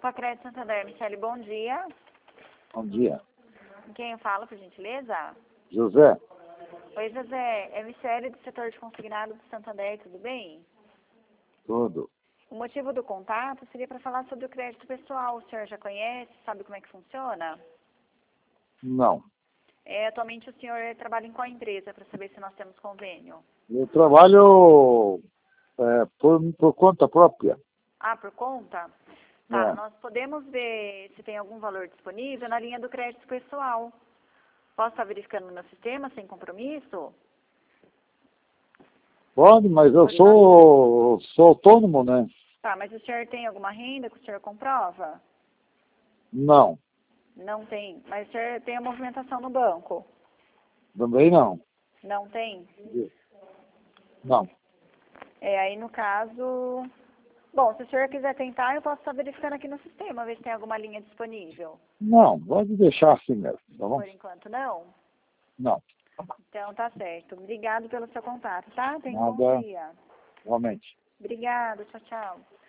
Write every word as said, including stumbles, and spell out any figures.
Opa, Crédito Santander, Michele, bom dia. Bom dia. Quem eu falo, por gentileza? José? Oi, José. É Michele, do setor de consignado do Santander, tudo bem? Tudo. O motivo do contato seria para falar sobre o crédito pessoal. O senhor já conhece, sabe como é que funciona? Não. É, atualmente o senhor trabalha em qual empresa, para saber se nós temos convênio? Eu trabalho é, por, por conta própria. Ah, por conta? Tá, É. nós podemos ver se tem algum valor disponível na linha do crédito pessoal. Posso estar verificando no meu sistema, sem compromisso? Pode, mas eu sou, sou autônomo, né? Tá, mas o senhor tem alguma renda que o senhor comprova? Não. Não tem. Mas o senhor tem a movimentação no banco? Também não. Não tem? Não. É, aí no caso... Bom, se o senhor quiser tentar, eu posso estar verificando aqui no sistema, ver se tem alguma linha disponível. Não, pode deixar assim mesmo, tá bom? Por enquanto, não? Não. Então, tá certo. Obrigado pelo seu contato, tá? Tenha um bom Nada, dia. realmente. Obrigada. Tchau, tchau.